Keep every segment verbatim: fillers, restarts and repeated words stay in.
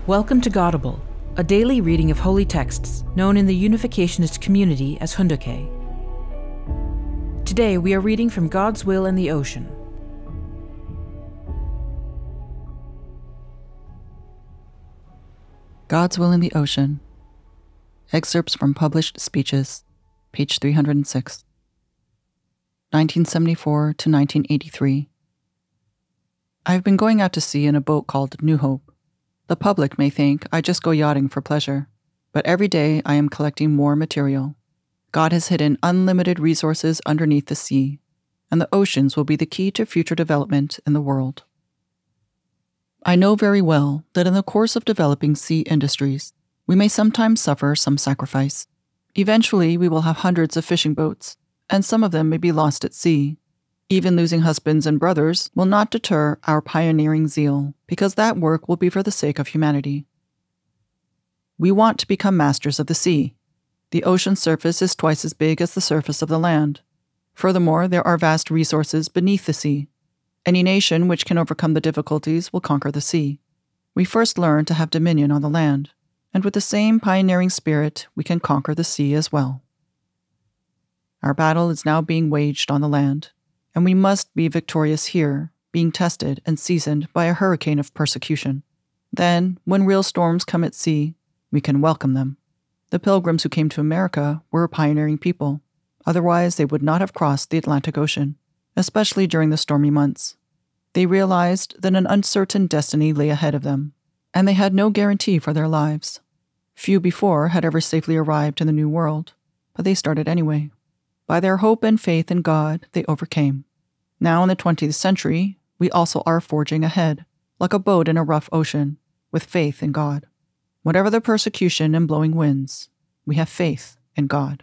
Welcome to Godible, a daily reading of holy texts known in the Unificationist community as Hoondake. Today we are reading from God's Will in the Ocean. God's Will in the Ocean. Excerpts from Published Speeches, page three hundred six. nineteen seventy-four to nineteen eighty-three. I have been going out to sea in a boat called New Hope. The public may think I just go yachting for pleasure, but every day I am collecting more material. God has hidden unlimited resources underneath the sea, and the oceans will be the key to future development in the world. I know very well that in the course of developing sea industries, we may sometimes suffer some sacrifice. Eventually, we will have hundreds of fishing boats, and some of them may be lost at sea. Even losing husbands and brothers will not deter our pioneering zeal, because that work will be for the sake of humanity. We want to become masters of the sea. The ocean surface is twice as big as the surface of the land. Furthermore, there are vast resources beneath the sea. Any nation which can overcome the difficulties will conquer the sea. We first learn to have dominion on the land, and with the same pioneering spirit, we can conquer the sea as well. Our battle is now being waged on the land, and we must be victorious here, being tested and seasoned by a hurricane of persecution. Then, when real storms come at sea, we can welcome them. The Pilgrims who came to America were a pioneering people. Otherwise, they would not have crossed the Atlantic Ocean, especially during the stormy months. They realized that an uncertain destiny lay ahead of them, and they had no guarantee for their lives. Few before had ever safely arrived in the New World, but they started anyway. By their hope and faith in God, they overcame. Now in the twentieth century, we also are forging ahead, like a boat in a rough ocean, with faith in God. Whatever the persecution and blowing winds, we have faith in God.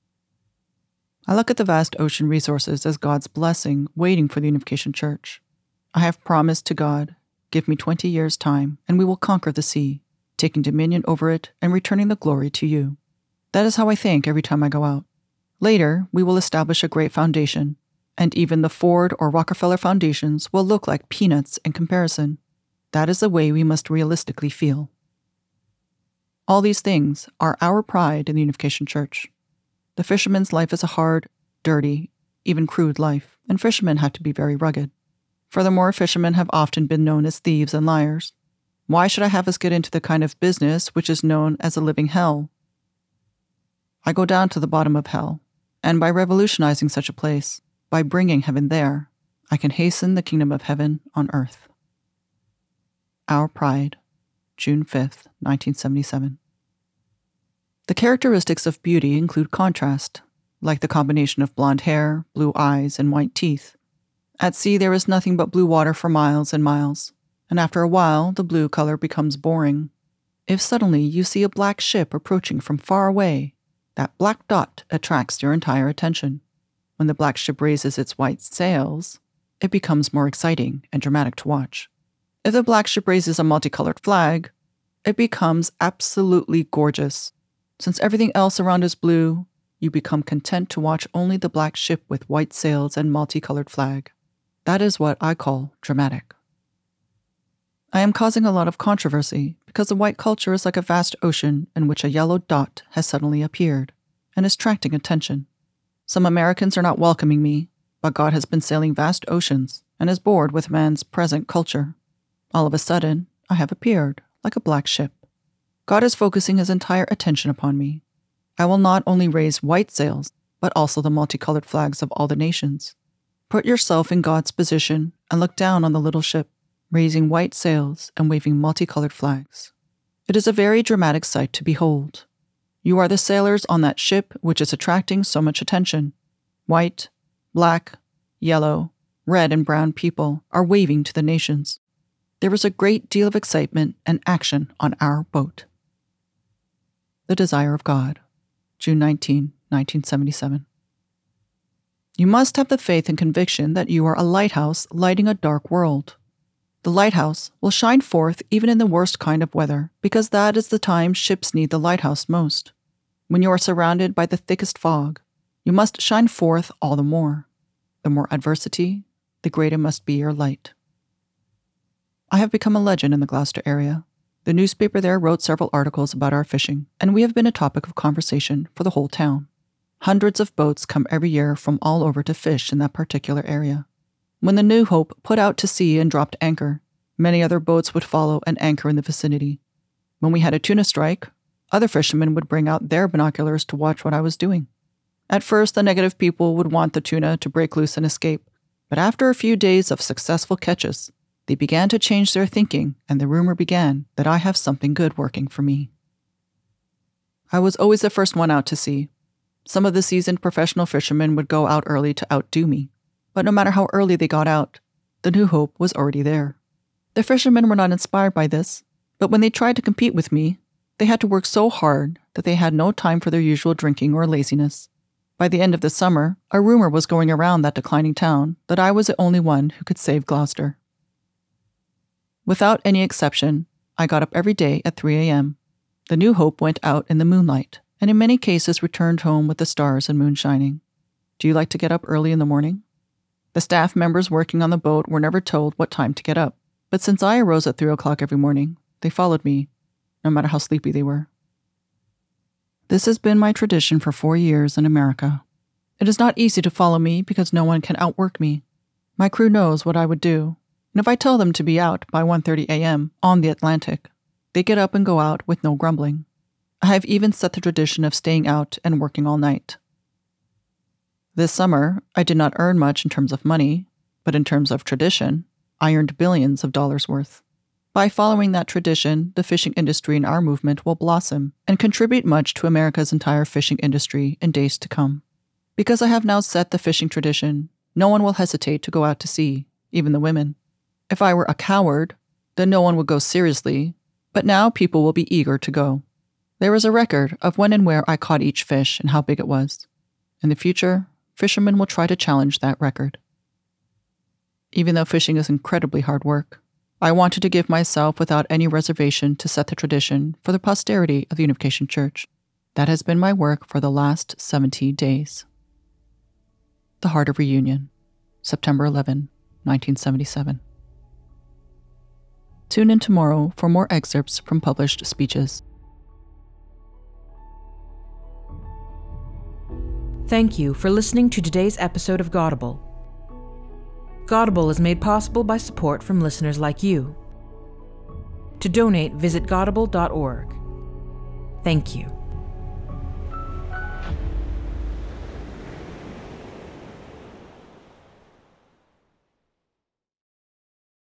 I look at the vast ocean resources as God's blessing waiting for the Unification Church. I have promised to God, give me twenty years' time, and we will conquer the sea, taking dominion over it and returning the glory to you. That is how I think every time I go out. Later, we will establish a great foundation, and even the Ford or Rockefeller foundations will look like peanuts in comparison. That is the way we must realistically feel. All these things are our pride in the Unification Church. The fisherman's life is a hard, dirty, even crude life, and fishermen have to be very rugged. Furthermore, fishermen have often been known as thieves and liars. Why should I have us get into the kind of business which is known as a living hell? I go down to the bottom of hell, and by revolutionizing such a place, by bringing heaven there, I can hasten the kingdom of heaven on earth. Our Pride, June fifth, nineteen seventy-seven. The characteristics of beauty include contrast, like the combination of blonde hair, blue eyes, and white teeth. At sea there is nothing but blue water for miles and miles, and after a while the blue color becomes boring. If suddenly you see a black ship approaching from far away, that black dot attracts your entire attention. When the black ship raises its white sails, it becomes more exciting and dramatic to watch. If the black ship raises a multicolored flag, it becomes absolutely gorgeous. Since everything else around is blue, you become content to watch only the black ship with white sails and multicolored flag. That is what I call dramatic. I am causing a lot of controversy because the white culture is like a vast ocean in which a yellow dot has suddenly appeared and is attracting attention. Some Americans are not welcoming me, but God has been sailing vast oceans and is bored with man's present culture. All of a sudden, I have appeared like a black ship. God is focusing his entire attention upon me. I will not only raise white sails, but also the multicolored flags of all the nations. Put yourself in God's position and look down on the little ship, raising white sails and waving multicolored flags. It is a very dramatic sight to behold. You are the sailors on that ship which is attracting so much attention. White, black, yellow, red, and brown people are waving to the nations. There is a great deal of excitement and action on our boat. The Desire of God, June nineteenth, nineteen seventy-seven. You must have the faith and conviction that you are a lighthouse lighting a dark world. The lighthouse will shine forth even in the worst kind of weather, because that is the time ships need the lighthouse most. When you are surrounded by the thickest fog, you must shine forth all the more. The more adversity, the greater must be your light. I have become a legend in the Gloucester area. The newspaper there wrote several articles about our fishing, and we have been a topic of conversation for the whole town. Hundreds of boats come every year from all over to fish in that particular area. When the New Hope put out to sea and dropped anchor, many other boats would follow and anchor in the vicinity. When we had a tuna strike, other fishermen would bring out their binoculars to watch what I was doing. At first, the negative people would want the tuna to break loose and escape, but after a few days of successful catches, they began to change their thinking, and the rumor began that I have something good working for me. I was always the first one out to sea. Some of the seasoned professional fishermen would go out early to outdo me, but no matter how early they got out, the New Hope was already there. The fishermen were not inspired by this, but when they tried to compete with me, they had to work so hard that they had no time for their usual drinking or laziness. By the end of the summer, a rumor was going around that declining town that I was the only one who could save Gloucester. Without any exception, I got up every day at three a.m. The New Hope went out in the moonlight, and in many cases returned home with the stars and moon shining. Do you like to get up early in the morning? The staff members working on the boat were never told what time to get up, but since I arose at three o'clock every morning, they followed me, no matter how sleepy they were. This has been my tradition for four years in America. It is not easy to follow me because no one can outwork me. My crew knows what I would do, and if I tell them to be out by one thirty a.m. on the Atlantic, they get up and go out with no grumbling. I have even set the tradition of staying out and working all night. This summer, I did not earn much in terms of money, but in terms of tradition, I earned billions of dollars worth. By following that tradition, the fishing industry in our movement will blossom and contribute much to America's entire fishing industry in days to come. Because I have now set the fishing tradition, no one will hesitate to go out to sea, even the women. If I were a coward, then no one would go seriously, but now people will be eager to go. There is a record of when and where I caught each fish and how big it was. In the future, fishermen will try to challenge that record. Even though fishing is incredibly hard work, I wanted to give myself without any reservation to set the tradition for the posterity of the Unification Church. That has been my work for the last seventy days. The Heart of Reunion, September eleventh, nineteen seventy-seven. Tune in tomorrow for more excerpts from published speeches. Thank you for listening to today's episode of Godible. Godible is made possible by support from listeners like you. To donate, visit godible dot org. Thank you.